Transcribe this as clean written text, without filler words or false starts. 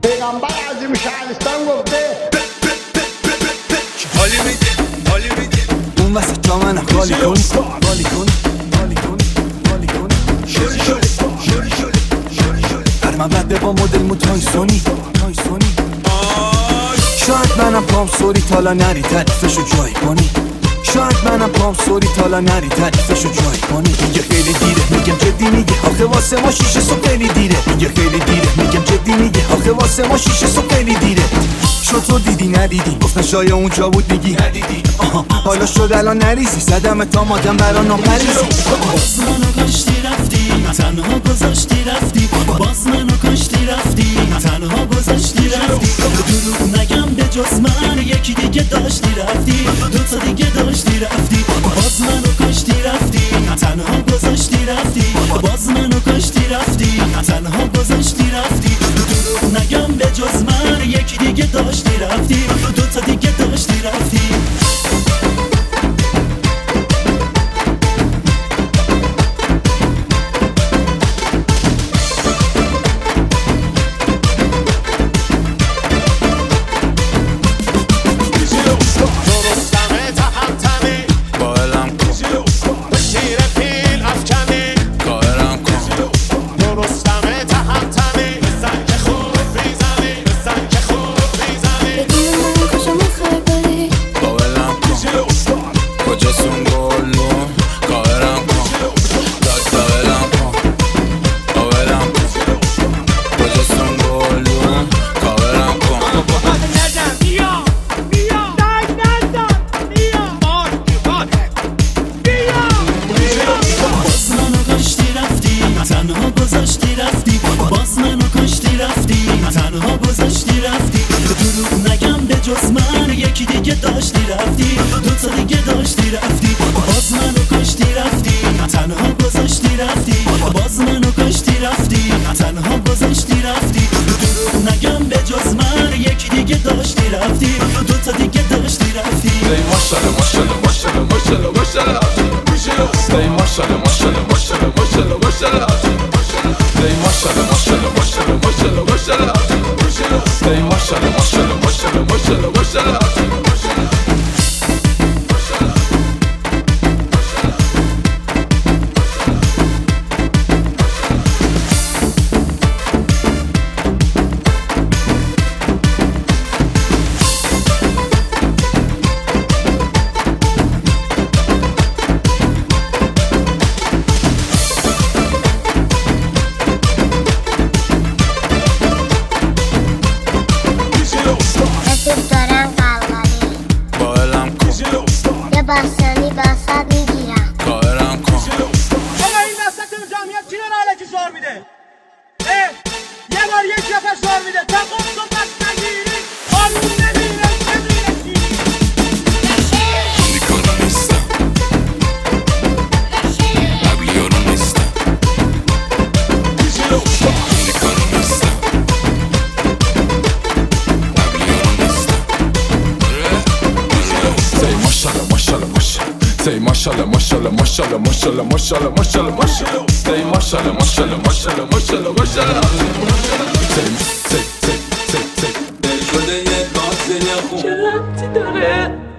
پیغمبر عظیم شهرستان گفته حالی میده اون وسط جا من خالی کن خالی کن خالی کن خالی کن شوری هر من بده با مدل مو تایسونی شاید منم پام سوری تالا نری تعریفشو جای کنی شاید منم پام سوری تالا نری تعریفشو جای کنی میگه خیلی دیره میگم جدی میگه آخه واسه ما 6 صبح خیلی دیره میگه خیلی دیره میگم جدی میگه آخه واسه ما 6 صبح خیلی دیره شطور دیدی ندیدی گفتن شاید اونجا بود میگی ندیدی حالا شد الان نریزی زدم تا مادم برا نامریزی باز منو کشتی رفتی تنها گذاشتی رفتی باز منو کشتی رفتی تنها گذاشتی رفتی دروغ نگم به جز من یکی دیگه داشتی رفتی دوتا دیگه داشتی رفتی باز منو کشتی رفتی تنها گذاشتی رفتی باز منو کشتی رفتی تنها گذاشتی رفتی دروغ نگم به جز من یکی دیگه داشتی رفتی دوتا دیگه داشتی رفتی تنها گذاشتی رفتی باز منو کشتی رفتی تنها گذاشتی رفتی دروغ نگم به جز من یکی دیگه داشتی رفتی دوتا دیگه داشتی رفتی باز منو کشتی رفتی تنها گذاشتی رفتی باز منو کشتی رفتی تنها گذاشتی رفتی دروغ نگم به جز من یکی دیگه داشتی رفتی دوتا دیگه داشتی رفتی ماشاءالله ماشاءالله ماشاءالله ماشاءالله ماشاءالله Say maşallah maşallah maşallah maşallah maşallah Say maşallah maşallah maşallah maşallah maşallah Say maşallah maşallah maşallah maşallah maşallah بستنی بسط میگیرم کارم کن آقا این وسط جمعیت کی داره علکی زار میده؟ یه بار یک نفر زار میده تا قبض و پس نگیری آروم نمیره نمیره خیلی کارم نیستم قبلی یارم نیستم خیلی کارم نیستم قبلی یارم نیستم Say maşallah maşallah maşallah Say maşallah maşallah maşallah maşallah maşallah maşallah maşallah Say maşallah maşallah maşallah maşallah maşallah Say دل شده یه کاسه نخون چه ربطی داره